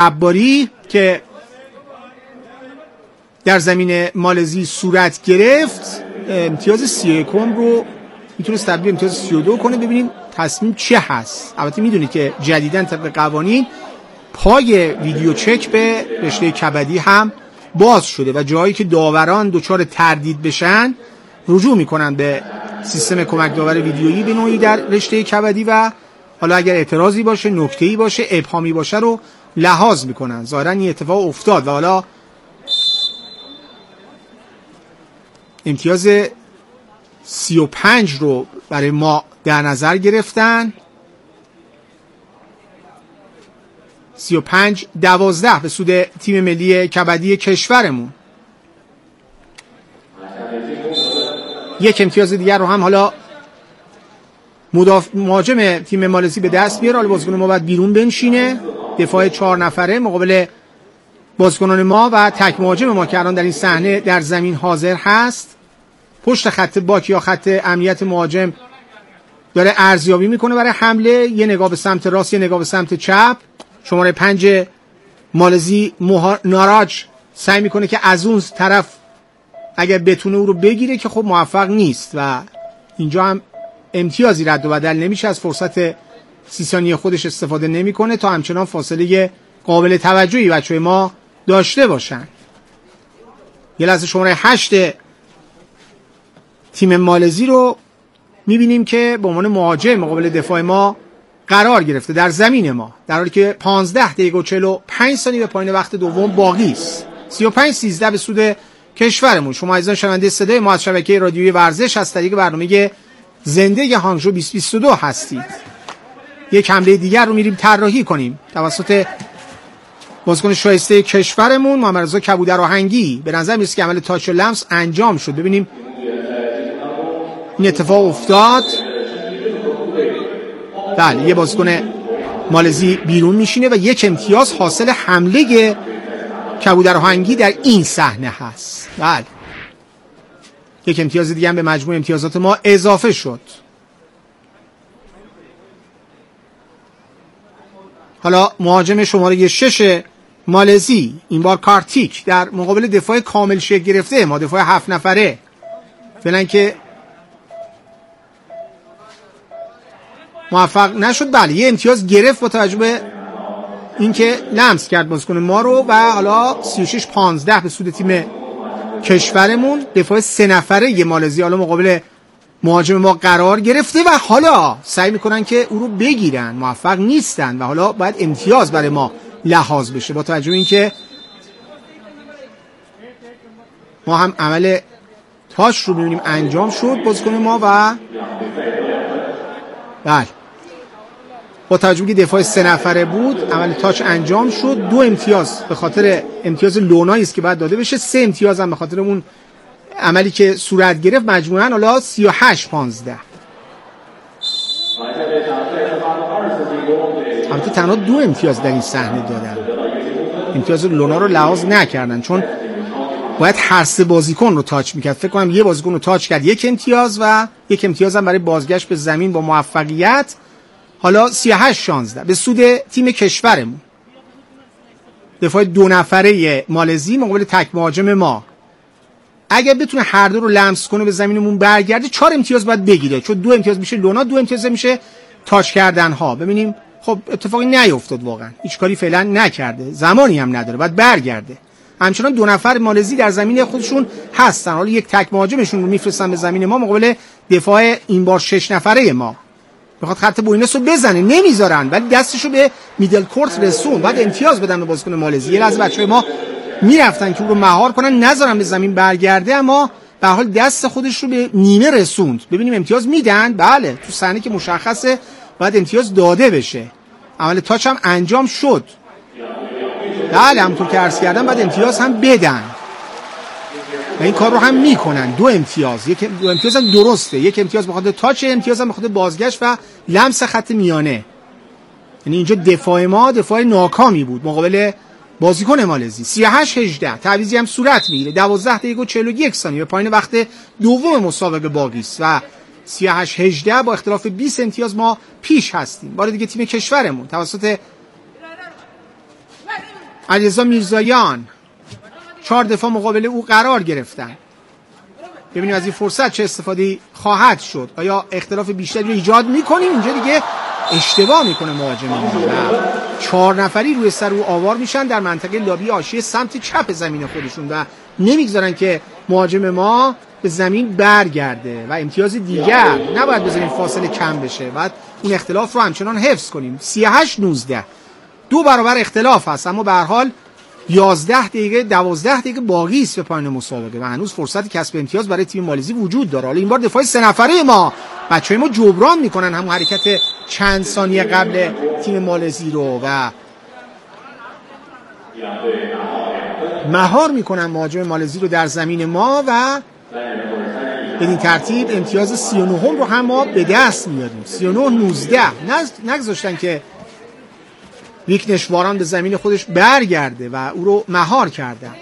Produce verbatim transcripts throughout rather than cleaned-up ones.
عباری که در زمین مالزی صورت گرفت امتیاز سی و یکم رو میتونست تبدیل امتیاز سی و دو کنه. ببینیم تصمیم چه هست. البته میدونید که جدیداً طبق قوانین پای ویدیو چک به رشته کبدی هم باز شده و جایی که داوران دچار تردید بشن رجوع میکنن به سیستم کمک داور ویدیویی به نوعی در رشته کبدی و حالا اگر اعتراضی باشه، نکته‌ای باشه، ابهامی باشه رو لحاظ میکنن. ظاهراً این اتفاق افتاد و حالا امتیاز سی و پنج رو برای ما در نظر گرفتن. سی و پنج دوازده به سود تیم ملی کبدی کشورمون. یک امتیاز دیگر رو هم حالا مدافع مهاجم تیم مالزی به دست بیاره. حالا بازیکن ما باید بیرون بنشینه. دفاع چهار نفره مقابل بازیکنان ما و تک مهاجم ما که الان در این صحنه در زمین حاضر هست. پشت خط باک یا خط امنیت مهاجم داره ارزیابی میکنه برای حمله. یه نگاه به سمت راست، یه نگاه به سمت چپ. شماره پنج مالزی ناراج سعی میکنه که از اون طرف اگر بتونه او رو بگیره که خب موفق نیست و اینجا هم امتیازی رد و بدل نمیشه. از فرصت سی ثانیه خودش استفاده نمیکنه تا همچنان فاصله قابل توجهی بچه‌های ما داشته باشن. یه لحظه شماره هشت تیم مالزی رو میبینیم که به عنوان مهاجم مقابل دفاع ما قرار گرفته در زمین ما، در حالی که پانزده دقیقه و چهل و پنج ثانیه به پایان وقت دوم باقی است. سی و پنج سیزده به سود کشورمون. شما عزیزان شنونده صدای ما از شبکه رادیویی ورزش از طریق برنامه زنده هانگژو بیست بیست و دو هستید. یک حمله دیگر رو میریم طراحی کنیم توسط بازیکن شایسته کشورمون محمد رضا کبودر آهنگی. به نظر میاد که عمل تاچ و لمس انجام شد. ببینیم این اتفاق افتاد. بله، یه بازیکن مالزی بیرون میشینه و یک امتیاز حاصل حمله کبودر آهنگی در این صحنه هست. بله، یک امتیاز دیگه هم به مجموع امتیازات ما اضافه شد. حالا مهاجم شماره شش مالزی این بار کارتیک در مقابل دفاع کامل شکل گرفته ما، دفاع هفت نفره. فعلا که موفق نشد. بله، یه امتیاز گرفت با توجه به اینکه لمس کرد بازیکن ما رو و حالا سی و شش پانزده به سود تیم کشورمون. دفاع سه نفره یه مالزی حالا مقابل مهاجم ما قرار گرفته و حالا سعی میکنن که او رو بگیرن، موفق نیستن و حالا باید امتیاز برای ما لحاظ بشه با توجه به اینکه ما هم عمل تاچ رو میبینیم انجام شد بازیکن ما و بله با توجه به دفاع سه نفره بود عمل تاچ انجام شد. دو امتیاز به خاطر امتیاز لونایی است که باید داده بشه، سه امتیاز هم به خاطر اون عملی که صورت گرفت. مجموعاً حالا سی و هشت پانزده. البته تنها دو امتیاز در این صحنه دادن، امتیاز لونا رو لحاظ نکردن چون باید هر سه بازیکن رو تاچ میکرد. فکر کنم یه بازیکن رو تاچ کرد، یک امتیاز و یک امتیاز هم برای بازگشت به زمین با موفقیت. حالا سی و هشت شانزده به سود تیم کشورمون. دفاع دو نفره مالزی مقابل تک مهاجم ما. اگر بتونه هر دو رو لمس کنه به زمینمون برگرده چهار امتیاز باید بگیره، چون دو امتیاز میشه لونا، دو امتیاز میشه تاچ کردن ها. ببینیم خب اتفاقی نیفتاد، واقعا هیچ کاری فعلا نکرده، زمانی هم نداره، باید برگرده. همچنان دو نفر مالزی در زمین خودشون هستن. حالا یک تک مهاجمشون رو میفرستن به زمین ما مقابل دفاع این بار شش نفره ما. بخواد خط بوینس رو بزنه نمیذارن، ولی دستشو به میدل کورت رسون. بعد امتیاز بدن به بازیکن مالزی. یه لحظه بچهای ما میرفتن که اون رو مهار کنن، نذارن به زمین برگرده، اما به حال دست خودش رو به نیمه رسوند. ببینیم امتیاز میدن. بله، تو صحنه که مشخصه باید امتیاز داده بشه. عمل تاچ هم انجام شد. بله، همونطور که عرض کردم باید امتیاز هم بدن و این کار رو هم میکنن. دو امتیاز، یک دو امتیاز هم درسته، یک امتیاز بخاطر تاچ، امتیاز هم بخاطر بازگشت و لمس خط میانه. یعنی اینجا دفاع ما دفاع ناکامی بود مقابل بازیکن مالزی. سی و هشت هجده تعویضی هم صورت میگیره. دوازده دقیقه و چهل و یک ثانیه به پایان وقت دوم مسابقه باقی است و سی و هشت هجده با اختلاف بیست امتیاز ما پیش هستیم. بار دیگه تیم کشورمون توسط علیرضا میرزایان چهار دفاع مقابل او قرار گرفتن. ببینیم از این فرصت چه استفاده خواهد شد. آیا اختلاف بیشتری رو ایجاد میکنیم؟ اینجا دیگه اشتباه میکنه مهاجم ما. چهار نفری روی سر او آوار میشن در منطقه لابی حاشیه سمت چپ زمین خودشون و نمیگذارن که مهاجم ما به زمین برگرده و امتیاز دیگر نباید بذاریم فاصله کم بشه. بعد اون اختلاف رو همچنان حفظ کنیم. سی و هشت نوزده دو برابر اختلاف هست، اما به هر حال یازده دقیقه دوازده دقیقه باقی است به پایان مسابقه و هنوز فرصت کسب امتیاز برای تیم مالزی وجود داره. حالا این بار دفاع سه نفره ما، بچهای ما جبران میکنن همون حرکت چند ثانیه قبل تیم مالزی رو و مهار میکنن مهاجم مالزی رو در زمین ما و بدین ترتیب امتیاز سی و نه رو هم ما به دست میاریم. سی و نه نوزده نگذاشتن که ویکنشواران به زمین خودش برگرده و او رو مهار کردن.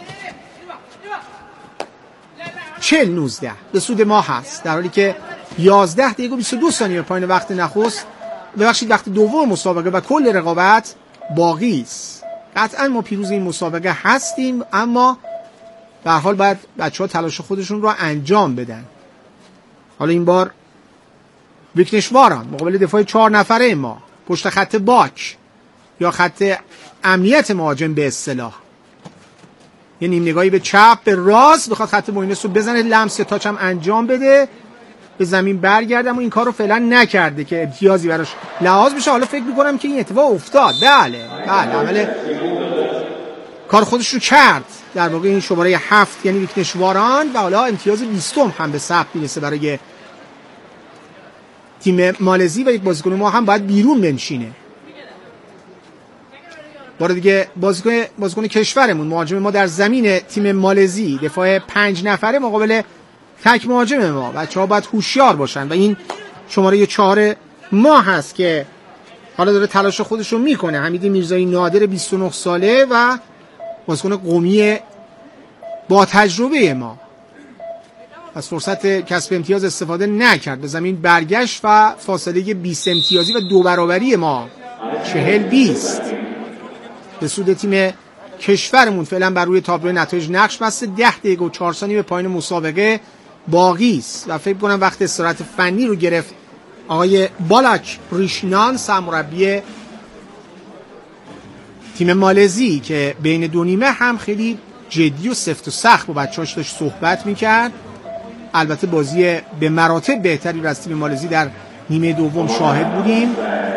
چهل نوزده به سود ما هست، در حالی که یازده دقیقه و بیست و دو ثانیه پایان وقت نخست ببخشید وقت دوم مسابقه و کل رقابت باقی است. قطعا ما پیروز این مسابقه هستیم، اما به هر حال باید بچه‌ها تلاش خودشون رو انجام بدن. حالا این بار ویکنشواران مقابل دفاع چهار نفره ما پشت خط باک یا خط امنیت مهاجم به اصطلاح، یه نیم نگاهی به چپ به راست بخواد خط موینس رو بزنه، لمس یا تاچ هم انجام بده، به زمین برگرده، اما این کار رو فعلا نکرده که امتیازی براش لحاظ بشه. حالا فکر میکنم که این اتفاق افتاد. بله بله عمل کار خودش رو کرد در واقع این شماره هفت یعنی ویکنشواران و حالا امتیاز بیستم هم به ثبت میرسه برای تیم مالزی و یک بازیکن ما هم باید بیرون بنشینه. بار دیگه بازیکن بازیکن کشورمون مهاجم ما در زمین تیم مالزی دفاع پنج نفره مقابل تک مهاجم ما. بچه‌ها باید هوشیار باشن و این شماره چهار ما هست که حالا داره تلاش خودش رو میکنه. حمید میرزایی نادر بیست و نه ساله و بازیکن قومی با تجربه ما از فرصت کسب امتیاز استفاده نکرد، به زمین برگشت و فاصله بیست امتیازی و دو برابری ما چهل بیست به سود تیم کشورمون فعلا بر روی تابلو نتایج نقش بسته. ده دقیقه و چهار ثانیه به پایان مسابقه باقی است و فکر کنم وقت استراحت فنی رو گرفت آقای بالاک ریشنان سرمربی تیم مالزی که بین دو نیمه هم خیلی جدی و سفت و سخت با بچه‌هاش داشت صحبت میکرد. البته بازی به مراتب بهتری رو از تیم مالزی در نیمه دوم شاهد بودیم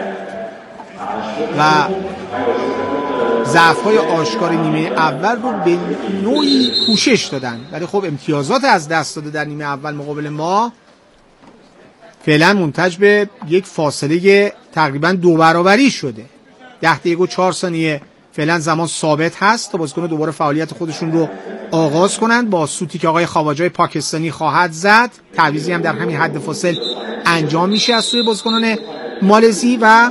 و ضعف‌های آشکار نیمه اول رو به نوعی پوشش دادن، ولی خب امتیازات از دست داده در نیمه اول مقابل ما فعلا منتج به یک فاصله تقریبا دو برابری شده. ده دقیقه و چهار ثانیه فعلا زمان ثابت هست تا بازیکن‌ها دوباره فعالیت خودشون رو آغاز کنند با سوتی که آقای خواجه‌ی پاکستانی خواهد زد. تعویضی هم در همین حد فاصل انجام میشه از سوی بازیکنان مالزی و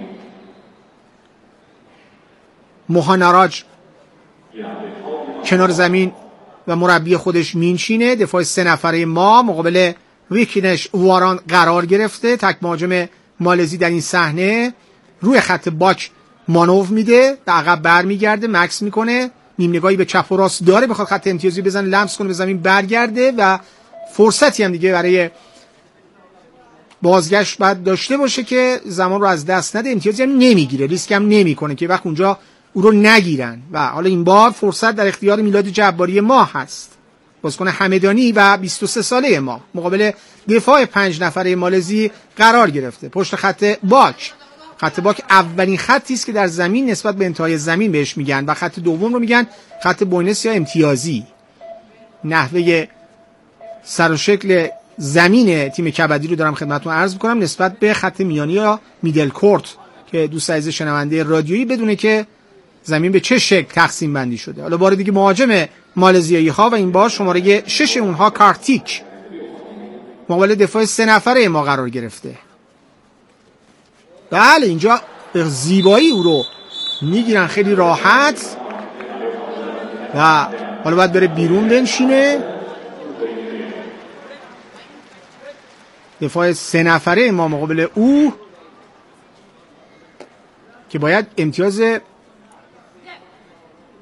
موهاناراج کنار زمین و مربی خودش مینشینه. دفاع سه نفره ما مقابل ویکنش واران قرار گرفته. تک مهاجم مالزی در این صحنه روی خط باک مانور میده، به عقب برمیگرده، مکس میکنه، نیم نگاهی به چپ و راست داره، بخواد خط امتیازی بزنه، لمس کنه، به زمین برگرده و فرصتی هم دیگه برای بازگشت بعد داشته باشه که زمان رو از دست نده. امتیازی هم نمیگیره، ریسک هم نمیکنه که وقت اونجا او رو نگیرن و حالا این بار فرصت در اختیار میلاد جباری ما هست، بازیکن همدانی و بیست و سه ساله ما مقابل دفاع پنج نفره مالزی قرار گرفته پشت خط باک. خط باک اولین خطی است که در زمین نسبت به انتهای زمین بهش میگن و خط دوم رو میگن خط بوینس یا امتیازی. نحوه سر و شکل زمین تیم کبدی رو دارم خدمتتون عرض میکنم نسبت به خط میانی یا میدل کورت که دوست عزیز شنونده رادیویی بدونه که زمین به چه شکل تقسیم بندی شده. حالا بار دیگه مهاجم مالزیایی ها و این بار شماره شش اونها کارتیک مقابل دفاع سه نفره ما قرار گرفته. بله اینجا به زیبایی او رو میگیرن خیلی راحت و حالا باید بره بیرون بنشینه. دفاع سه نفره ما مقابل او که باید امتیاز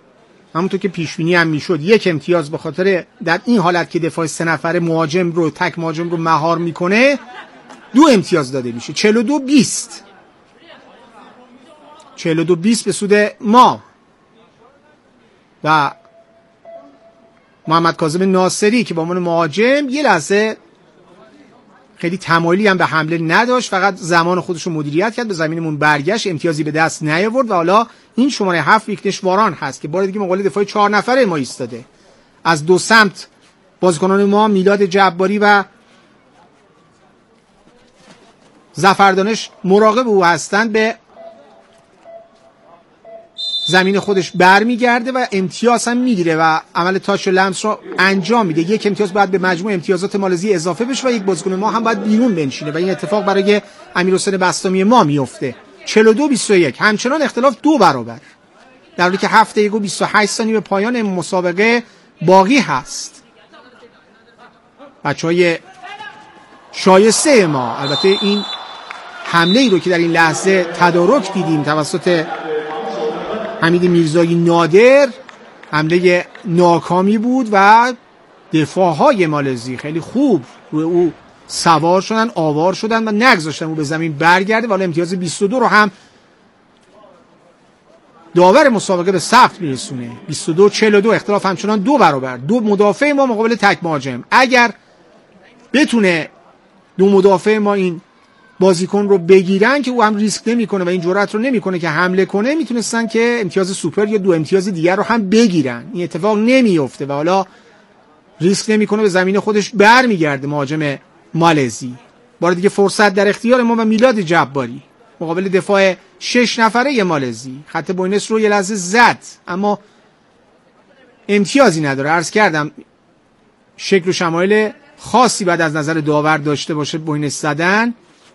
همونطور که پیش بینی هم میشد یک امتیاز به خاطر در این حالت که دفاع سه نفره مهاجم رو تک مهاجم رو مهار میکنه دو امتیاز داده میشه. چهل و دو بیست چهل و دو بیست به سود ما و محمد کاظم ناصری که با عنوان مهاجم یه لحظه خیلی تمایلی هم به حمله نداشت، فقط زمان خودش رو مدیریت کرد، به زمینمون برگشت، امتیازی به دست نیاورد و حالا این شماره هفت ویکنشواران هست که بار دیگه مقابل دفاع چهار نفره ما ایستاده. از دو سمت بازیکنان ما میلاد جباری و ظفردانش مراقب او هستند، به زمین خودش برمیگرده و امتیاز هم میگیره و عمل تاچ و لمس رو انجام میده. یک امتیاز باید به مجموع امتیازات مالزی اضافه بشه و یک بازیکن ما هم باید بیرون بنشینه و این اتفاق برای امیرحسین بسطامی ما میفته. چهل و دو بیست و یک، همچنان اختلاف دو برابر، در حالی که هفت دقیقه و بیست و هشت ثانیه به پایان مسابقه باقی هست. بچهای شایسته ما، البته این حمله ای رو که در این لحظه تدارک دیدیم توسط حمید میرزایی نادر، حمله ناکامی بود و دفاعهای مالزی خیلی خوب روی او سوار شدن، آوار شدن و نگذاشتن او به زمین برگرده و حالا امتیاز بیست و دو رو هم داور مسابقه به ثبت میرسونه. بیست و دو چهل و دو، اختلاف همچنان دو برابر. دو مدافع ما مقابل تک مهاجم. اگر بتونه دو مدافع ما این بازیکن رو بگیرن که او هم ریسک نمیکنه و این جرأت رو نمیکنه که حمله کنه، میتونستن که امتیاز سوپر یا دو امتیاز دیگر رو هم بگیرن. این اتفاق نمیفته و حالا ریسک نمیکنه، به زمین خودش برمیگرده مهاجم مالزی. بار دیگه فرصت در اختیار ما و میلاد جباری مقابل دفاع شش نفره مالزی. خط بوینس رو یه لحظه زد اما امتیازی نداره. عرض کردم شکل و شمایل خاصی بعد از نظر داور داشته باشه بوینس زدن.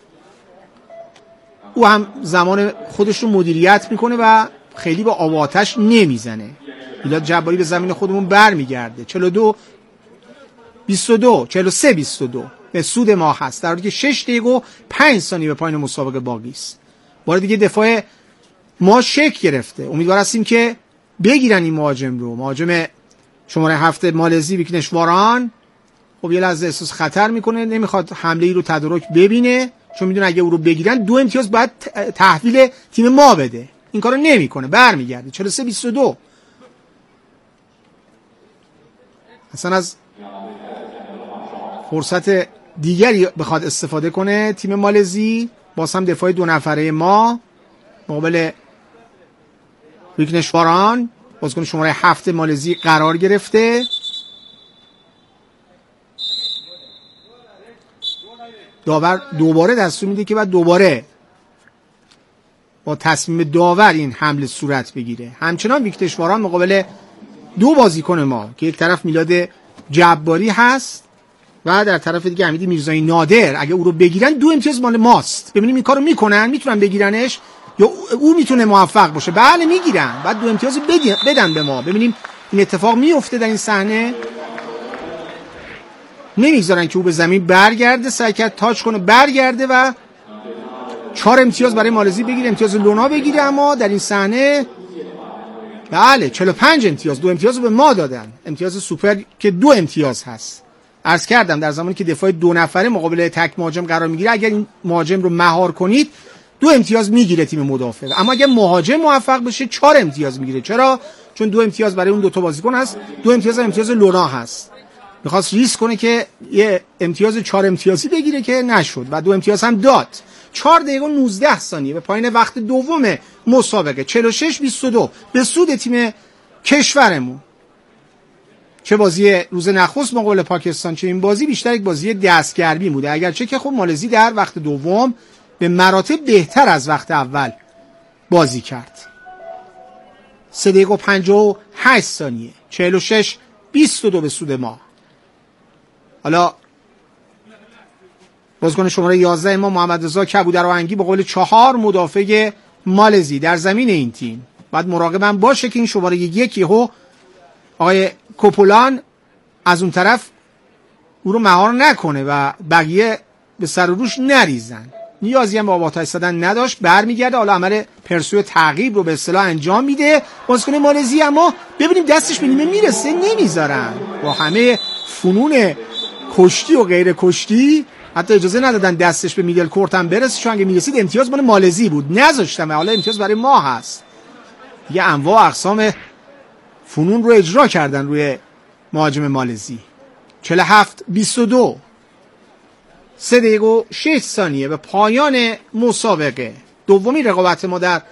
او هم زمان خودش رو مدیریت میکنه و خیلی با آب و آتش نمیزنه. میلاد جباری به زمین خودمون برمیگرده. چهل و دو بیست و دو، چهل و سه بیست و دو به سود ما هست، در حالی که شش دقیقه و پنج ثانیه به پایان مسابقه باقی است. بار دیگه دفاع ما شک گرفته. امیدوار هستیم که بگیرن این مهاجم رو. مهاجم شماره هفت مالزی ویکنشواران خب یه لحظه احساس خطر میکنه، نمیخواد حمله ای رو تدارک ببینه، چون میدونه اگه او رو بگیرن دو امتیاز باید تحویل تیم ما بده. این کارو نمیکنه، برمیگرده. چهل و سه بیست و دو. اصلا از فرصت دیگری بخواد استفاده کنه تیم مالزی. باز هم دفاع دو نفره ما مقابل ویکنشواران، بازیکن شماره هفت مالزی قرار گرفته. داور دوباره دستور میده که بعد دوباره با تصمیم داور این حمله صورت بگیره. همچنان ویکنشواران مقابل دو بازیکن ما که یک طرف میلاد جباری هست و در طرف دیگه حمید میرزایی نادر. اگه او رو بگیرن دو امتیاز مال ماست. ببینیم این کارو میکنن، میتونن بگیرنش یا او میتونه موفق باشه. بله میگیرن، بعد دو امتیاز بدن به ما. ببینیم این اتفاق میفته در این صحنه. نمیگذارن که او به زمین برگرده، سعی کرد تاچ کنه برگرده و چهار امتیاز برای مالزی بگیره، امتیاز لونا بگیره. اما در این صحنه بله چهل و پنج امتیاز، دو امتیاز رو به ما دادن، امتیاز سوپر که دو امتیاز هست. عرض کردم در زمانی که دفاع دو نفره مقابل تک مهاجم قرار میگیره، اگر این مهاجم رو مهار کنید دو امتیاز میگیره تیم مدافع، اما اگر مهاجم موفق بشه چهار امتیاز میگیره. چرا؟ چون دو امتیاز برای اون دو تا بازیکن هست، دو امتیاز هم امتیاز لونا هست. میخواست ریسک کنه که یه امتیاز چهار امتیازی بگیره که نشد و دو امتیاز هم داد. چهار دقیقه و نوزده ثانیه به پایان وقت دوم مسابقه. چهل و شش بیست و دو به سود تیم کشورمون. چه بازی روز نخست مقابل پاکستان، چه این بازی بیشتر یک بازی دستگرمی بوده، اگرچه که خب مالزی در وقت دوم به مراتب بهتر از وقت اول بازی کرد. سه دقیقه و پنجاه و هشت ثانیه. چهل و شش بیست و دو به سود ما. حالا بازیکن شماره یازده ما محمد رضا کبودرآهنگی به قول چهار مدافع مالزی در زمین این تیم باید مراقبم باشه که این شماره یکی هو آقای کوپولان از اون طرف او رو مهار نکنه و بقیه به سر و روش نریزن. نیازی هم به آب آتش زدن نداشت، برمیگرده حالا عمل پرسوی تعقیب رو به اصطلاح انجام میده. بازیکن مالزی اما ببینیم دستش به نیمه میرسه، نمیذارن. با همه فنون کشتی و غیر کشتی حتی اجازه ندادن دستش به میدل کورت هم برسه، چون اگه میرسید امتیاز مال مالزی بود. نذاشتم، حالا امتیاز برای ما هست. یه انواع اقسام فنون رو اجرا کردن روی مهاجم مالزی. چهل و هفت بیست و دو، سه دقیقه و شش ثانیه به پایان مسابقه. دومی رقابت ما در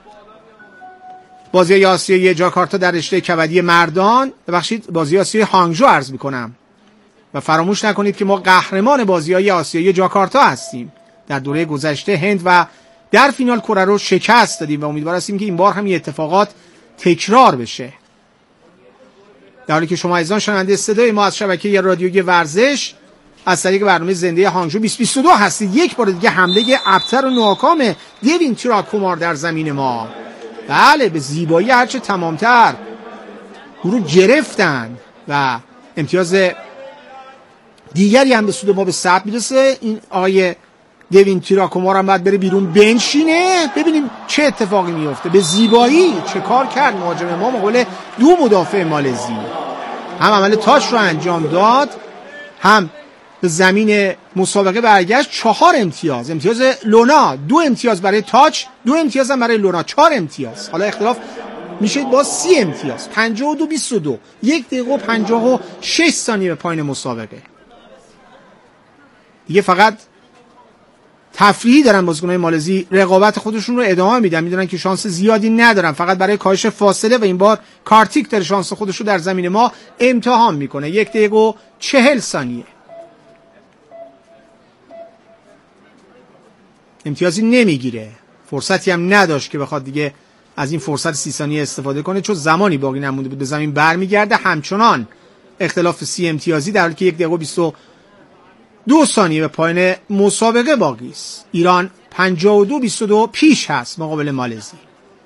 بازی آسیایی جاکارتا در رشته کبدی مردان، ببخشید بازی آسیایی هانگژو عرض میکنم، و فراموش نکنید که ما قهرمان بازی‌های آسیایی جاکارتا هستیم. در دوره گذشته هند و در فینال کره رو شکست دادیم و امیدوار هستیم که این بار هم این اتفاقات تکرار بشه. در حالی که شما عزیزان شنونده صدای ما از شبکه رادیویی ورزش از طریق برنامه زنده هانگژو بیست بیست و دو هستید، یک بار دیگه حمله ابتر و ناکام دیوین تراکومار در زمین ما. بله، به زیبایی هرچه تمامتر او رو گرفتن و امتیاز دیگری هم به سود ما به ثبت میرسه. این آقای دیوین تراکومار هم باید بره بیرون بنشینه. ببینیم چه اتفاقی میفته. به زیبایی چه کار کرد مهاجم ما مقابل دو مدافع مالزی. هم عمل تاچ رو انجام داد، هم به زمین مسابقه برگشت. چهار امتیاز، امتیاز لونا، دو امتیاز برای تاچ، دو امتیاز هم برای لونا، چهار امتیاز. حالا اختلاف میشه با سی امتیاز. پنجاه و دو بیست و دو، یک دقیقه و پنجاه و شش ثانیه به پایان مسابقه. دیگه فقط تفریحی دارن بازیکن‌های مالزی، رقابت خودشون رو ادامه میدن. میدونن که شانس زیادی ندارن، فقط برای کاهش فاصله، و این بار کارتیک داره شانس خودش رو در زمین ما امتحان میکنه. یک دقیقه و چهل ثانیه. امتیازی نمیگیره، فرصتی هم نداشت که بخواد دیگه از این فرصت سی ثانیه استفاده کنه، چون زمانی باقی نمونده بود. به زمین برمیگرده. همچنان اختلاف سی امتیازی در حالی که یک دقیقه و بیست و دو ثانیه به پایان مسابقه باقی است. ایران پنجاه و دو بیست و دو پیش هست مقابل مالزی.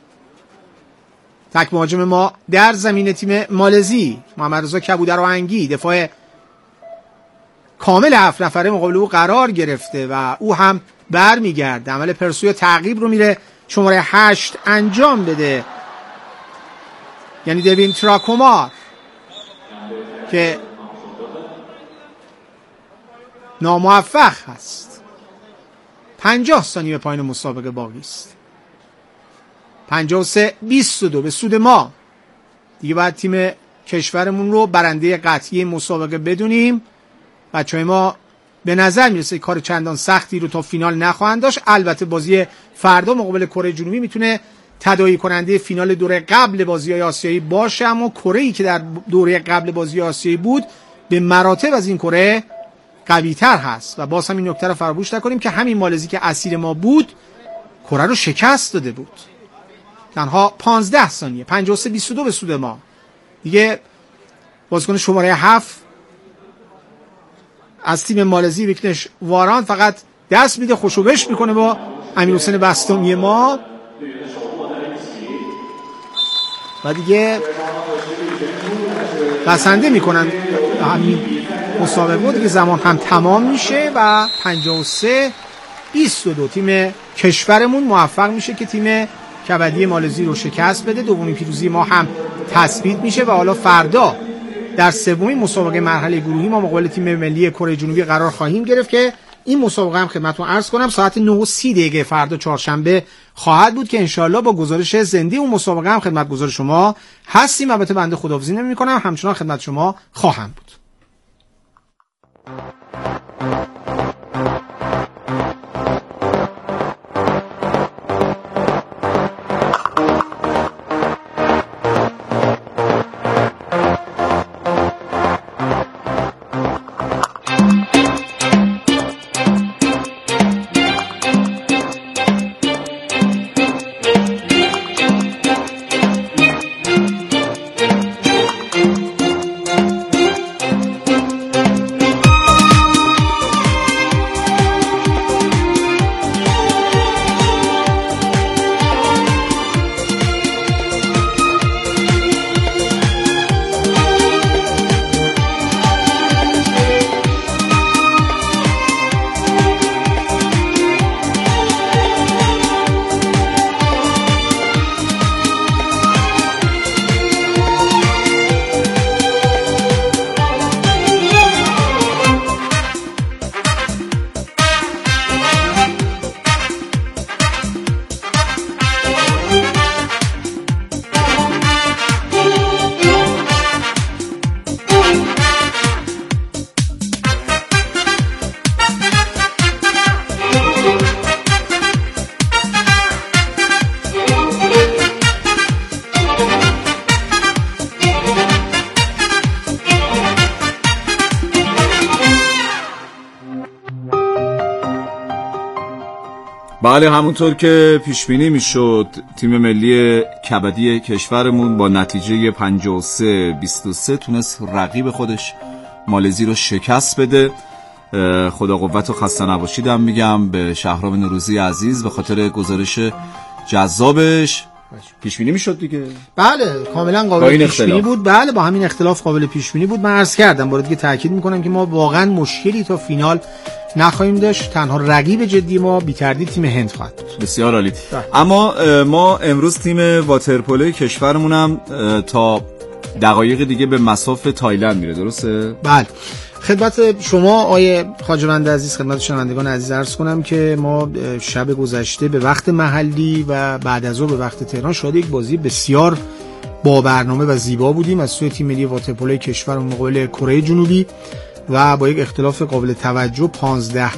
تک مهاجم ما در زمین تیم مالزی محمد رضا کبودرآهنگی، دفاع کامل هفت نفره مقابل او قرار گرفته و او هم برمیگرده. عمل پرسوی تعقیب رو میره شماره هشت انجام بده، یعنی دیوین تراکومار، که ناموفق هست. پنجاه ثانیه به پایان مسابقه باقی است. پنجاه و سه بیست و دو به سود ما. دیگه باید تیم کشورمون رو برنده قطعی مسابقه بدونیم. بچهای ما به نظر میرسه کار چندان سختی رو تا فینال نخواهند داشت. البته بازی فردا مقابل کره جنوبی میتونه تداعی کننده فینال دوره قبل بازی‌های آسیایی باشه، اما کره‌ای که در دوره قبل بازی آسیایی بود به مراتب از این کره قوی‌تر هست. و باز هم این نکته رو فراموش نکنیم که همین مالزی که اسیر ما بود کره رو شکست داده بود. تنها پانزده ثانیه. پنجاه و سه بیست و دو به سود ما. دیگه بازیکن شماره هفت از تیم مالزی ویکنش واران فقط دست میده، خوشوبش میکنه با امیرحسین بستامی ما و دیگه بسنده میکنن همین مسابقه. دیگه زمان هم تمام میشه و پنجاه و سه بیست و دو تیم کشورمون موفق میشه که تیم کبدی مالزی رو شکست بده. دومین پیروزی ما هم تثبیت میشه و حالا فردا در سومین مسابقه مرحله گروهی ما مقابل تیم ملی کره جنوبی قرار خواهیم گرفت که این مسابقه هم خدمتتون عرض کنم ساعت نه و سی دقیقه فردا چهارشنبه خواهد بود که انشاءالله با گزارش زنده اون مسابقه هم خدمت گزارش شما هستیم. البته بنده خداحافظی نمی‌کنم، همچنان خدمت شما خواهم بود. بله، همونطور که پیش بینی میشد تیم ملی کبدی کشورمون با نتیجه پنجاه و سه بیست و سه تونست رقیب خودش مالزی رو شکست بده. خدا قوت و خسته نباشیدم میگم به شهرام نوروزی عزیز به خاطر گزارش جذابش. پیش بینی میشد دیگه. بله کاملا قابل پیش بینی بود. بله با همین اختلاف قابل پیش بینی بود. من عرض کردم بار دیگه تاکید میکنم که ما واقعا مشکلی تا فینال نخواهیم داشت. تنها رقیب جدی ما بی‌تردید تیم هند خواهد بود. بسیار عالی. اما ما امروز تیم واترپولو کشورمون هم تا دقایق دیگه به مصاف تایلند میره، درسته؟ بله. خدمت شما آیه خواجه‌بند عزیز، خدمت شنوندگان عزیز عرض کنم که ما شب گذشته به وقت محلی و بعد از ظهر به وقت تهران شاهد یک بازی بسیار با برنامه و زیبا بودیم از سوی تیم ملی واترپولو کشور مقابل کره جنوبی و با یک اختلاف قابل توجه پانزده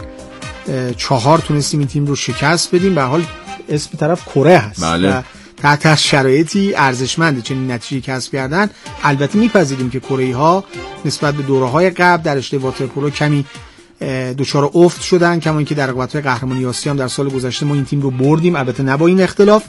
چهار تونستیم این تیم رو شکست بدیم. به حال اسم طرف کره هست. بله. تحت شرایطی ارزشمنده چنین نتیجه کسب کردن. البته میپذیریم که کره‌ای‌ها نسبت به دوره‌های قبل در رشته واترپولو کمی دچار افت شدن، کما اینکه در رقابت‌های قهرمانی آسیا هم در سال گذشته ما این تیم رو بردیم، البته نه با این اختلاف.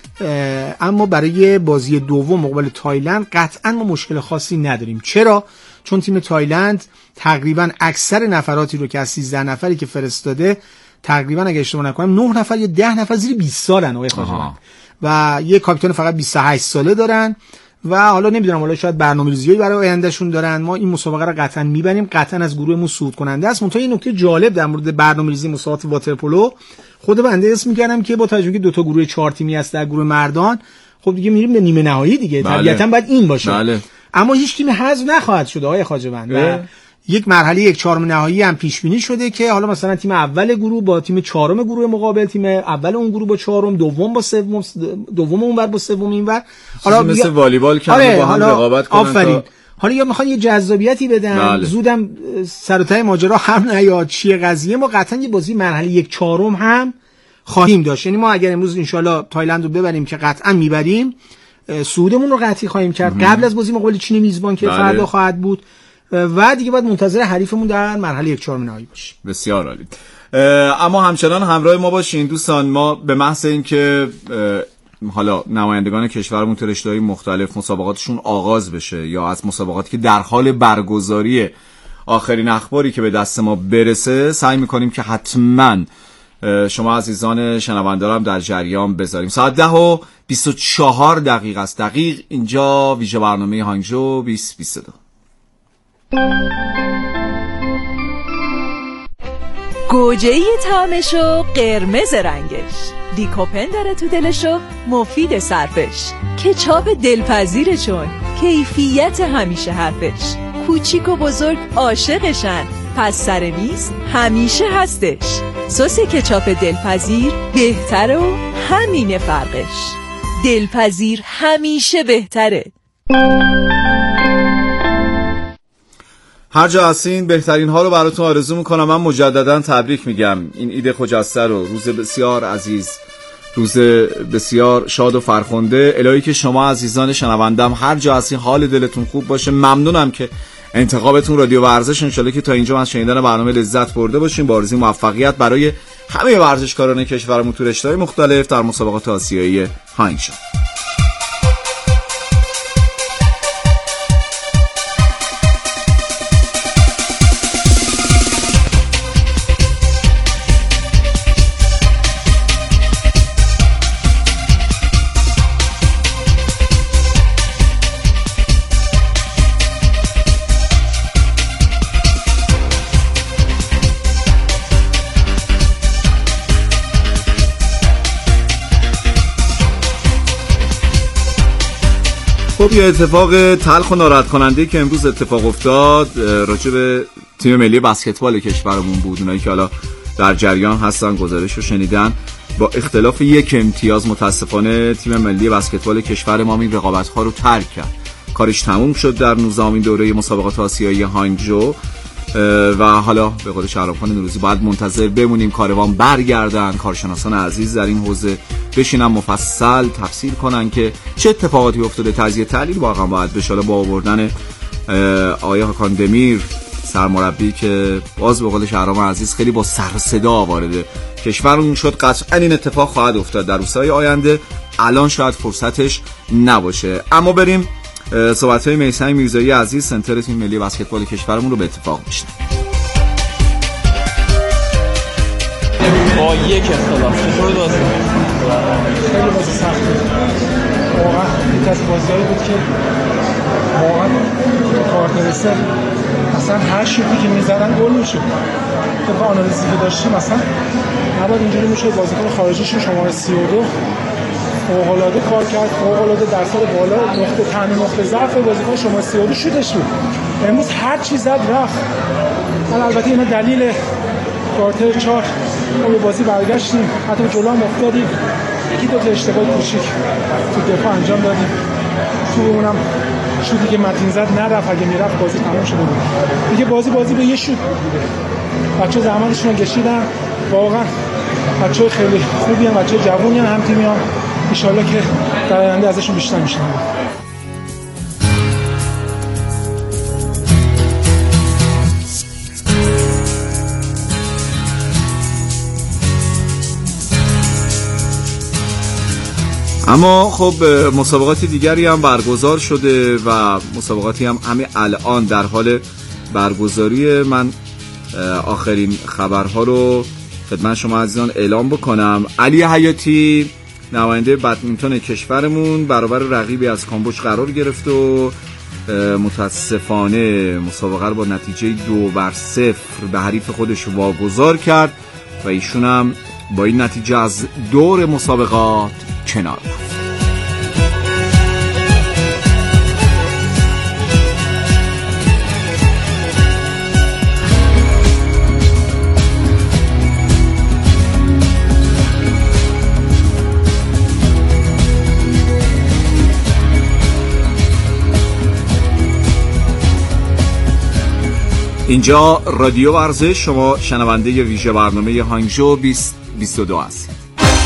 اما برای بازی دوم مقابل تایلند قطعا ما مشکل خاصی نداریم. چرا؟ چون تیم تایلند تقریبا اکثر نفراتی رو که از سیزده نفری که فرستاده تقریبا اگه اشتباه نکنم نه نفر یا ده نفر زیر بیست سالن آقای خواجه‌بند و یه کاپیتان فقط بیست و هشت ساله دارن و حالا نمیدونم حالا شاید برنامه‌ریزی برای آیندهشون دارن. ما این مسابقه رو قطعا میبریم، قطعا از گروهمون صعود کننده است. منتها این نکته جالب در مورد برنامه‌ریزی مسابقات واترپولو خود بنده اسم می‌کردم که با توجه به دو تا گروه چهار تیمی هست در گروه مردان، خب دیگه میریم به نیمه نهایی دیگه. بله. طبیعتاً باید این باشه. بله. اما هیچ تیم حذف نخواهد شد آقای خواجه‌بند. یک مرحله یک چهارم نهایی هم پیش بینی شده که حالا مثلا تیم اول گروه با تیم چهارم گروه مقابل، تیم اول اون گروه با چهارم، دوم با سوم، دوم اونور با سوم اینور، حالا مثل والیبال که آره با هم رقابت کنن. آفرین. تا... حالا یا میخوان یه جذابیتی بدن. بله. زودم سر و ته ماجرا هم نیاد چیه قضیه. ما قطعا یه بازی مرحله یک چهارم هم خواهیم داشت. یعنی ما اگر امروز ان شاءالله تایلند رو ببریم که قطعا میبریم، صعودمون رو قطعی خواهیم کرد مم. قبل از بازی مقابل چین میزبان که بله. فردا خواهد بود و دیگه باید منتظر حریفمون در مرحله یک چهارم نهایی باشیم. بسیار عالی. اما همچنان همراه ما باشین دوستان. ما به محض اینکه حالا نمایندگان کشورمون تو رشته‌های مختلف مسابقاتشون آغاز بشه یا از مسابقاتی که در حال برگزاری آخرین اخباری که به دست ما برسه سعی می‌کنیم که حتما شما عزیزان شنونده هم در جریان بذاریم. ساعت ده و بیست و چهار دقیقه است دقیق اینجا ویژه برنامه هانگژو بیست بیست و دو. گوجه‌ای طعمشو قرمز رنگش، دیکوپن داره تو دلشو مفید صرفش، کچاپ دلپذیرشون کیفیت همیشه حرفش، کوچیک و بزرگ عاشقشن پس سر میز همیشه هستش، سس کچاپ دلپذیر بهتره و همینه فرقش، دلپذیر همیشه بهتره. هر جا هستین بهترین ها رو براتون آرزو میکنم. من مجددا تبریک میگم این عید خجسته رو، روز بسیار عزیز، روز بسیار شاد و فرخنده. الهی که شما عزیزان شنوندم هر جا هستین حال دلتون خوب باشه. ممنونم که انتخابتون رادیو ورزش، انشالله که تا اینجا از شنیدن برنامه لذت برده باشین. با آرزوی موفقیت برای همه ورزشکاران کشورمون تو رشته‌های مختلف در مسابقات آسیایی هانگژو. خب یه اتفاق تلخ و ناراحت کننده که امروز اتفاق افتاد راجع به تیم ملی بسکتبال کشورمون بود. اونایی که حالا در جریان هستن گزارش رو شنیدن. با اختلاف یک امتیاز متاسفانه تیم ملی بسکتبال کشور ما این رقابت‌ها رو ترک کرد. کارش تموم شد در نوزدهمین دوره مسابقات آسیایی هانگژو و حالا به قول شهرام خان نوروزی باید منتظر بمونیم کاروان برگردن، کارشناسان عزیز در این حوزه بشینن مفصل تفسیر کنن که چه اتفاقاتی افتاده. تجزیه تحلیل واقعا باید بشه با آوردن آقای هاکان دمیر سرمربی که باز به قول شهرام عزیز خیلی با سر و صدا وارد کشورمون شد. قطعا این اتفاق خواهد افتاد در روزهای آینده، الان شاید فرصتش نباشه. اما بریم صحبت‌های میثم میرزایی عزیز سنتر تیم ملی بسکتبال کشورمون رو به اتفاق بشنویم. با یک اختلاف چطور بازی خیلی بازی سخت بود. واقعا یک از بازی‌هایی بود که واقعا کارترسر اصلا هر شوتی که می‌زدن گل می‌شد. طبق آنالیزی که داشتیم اصلا نباید اینجوری می‌شد. بازیکن خارجیشون شماره سی و دو فوق‌العاده کار کرد، فوق‌العاده درصد بالا، نقطه تنها نقطه ضعف بازیکن شماره سی و دو شوتش بود. امروز هر چی زد رفت. البته اینا دلیل کوارتر چهار ما به بازی برگشتیم، حتی جلو هم افتادیم، یکی دو تا اشتباه کوچیک تو دفاع انجام دادیم. تو اونم شوتی که متین زد نرفت، اگه میرفت بازی تموم شده بود. دیگه بازی بازی به یه شوت بوده. بچه‌ها زحمتشون رو کشیدن، واقعا بچه‌های خیلی خوبی ان، بچه‌های جوونی ان، هم تیمی ها ان شاءالله که در آینده ازشون بیشتر میشنویم. اما خب مسابقات دیگری هم برگزار شده و مسابقاتی هم همین الان در حال برگزاری. من آخرین خبرها رو خدمت شما عزیزان اعلام بکنم. علی حیاتی نماینده بدمینتون کشورمون برابر رقیبی از کامبوج قرار گرفت و متاسفانه مسابقه رو با نتیجه دو بر صفر به حریف خودش واگذار کرد و ایشون هم با این نتیجه از دور مسابقات کنار رفت. اینجا رادیو ورزش، شما شنونده ویژه برنامه هانگژو بیست بیست و دو هستید.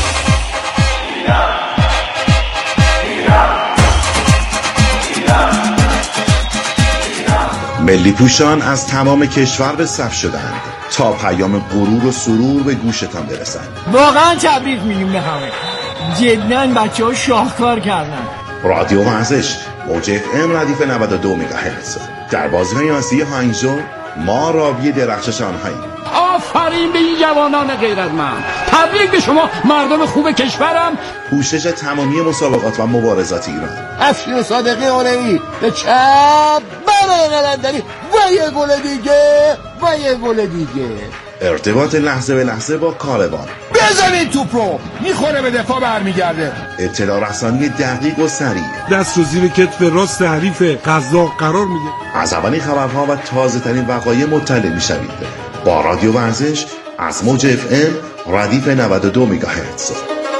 ملی پوشان از تمام کشور به صف شدند تا پیام غرور و سرور به گوشتان برسند. واقعا تبریک میگیم به همه، جداً بچه ها شاهکار کردن. رادیو ورزش موج اف ام ردیف نود و دو مگاهرتز در بازی‌های آسیایی هانگژو، ما راوی درخشش آنهاییم. آفرین به این جوانان غیرتمند، تبریک به شما مردم خوب کشورم. پوشش تمامی مسابقات و مبارزات ایران. افشین صادقی آنهایی به چپ برای قلندری و یه گل دیگه و یه گل دیگه. ارتباط لحظه به لحظه با کاروان. بزنین توپ رو، میخوره به دفاع برمیگرده. اطلاع رسانی دقیق و سریع. دست رو زیر کتف راست حریف قزاق قرار میده. از اولین خبرها و تازه ترین وقایع مطلع میشوید با رادیو ورزش از موج اف ام ردیف نود و دو مگاهرتز.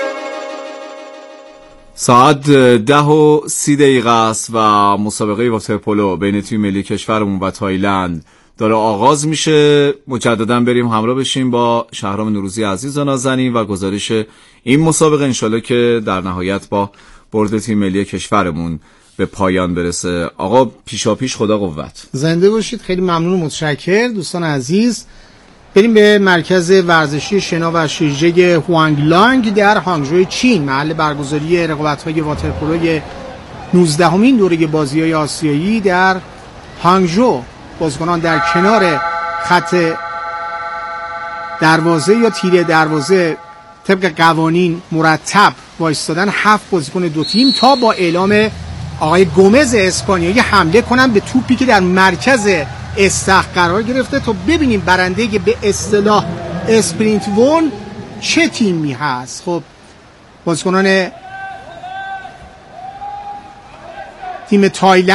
ساعت ده و سی دقیقه است و مسابقه واترپولو بین تیم ملی کشورمون و تایلند داره آغاز میشه. مجددا بریم همراه بشیم با شهرام نوروزی عزیز و نازنین و گزارش این مسابقه، انشالله که در نهایت با برد تیم ملی کشورمون به پایان برسه. آقا پیشا پیش خدا قوت. زنده باشید. خیلی ممنون و متشکر دوستان عزیز. بریم به مرکز ورزشی شنا و شیرجه هوانگلانگ در هانگژو چین، محل برگزاری رقابت‌های واترپولوی نوزدهمین دوره بازی‌های آسیایی در هانگژو. بازیکنان در کنار خط دروازه یا تیر دروازه طبق قوانین مرتب وایستادن. هفت بازیکن دو تیم تا با اعلام آقای گومز اسپانیایی حمله کنن به توپی که در مرکز استخ قرار گرفته تا ببینیم برنده به اصطلاح اسپرینت وون چه تیمی هست. خب بازیکنان تیم تایلند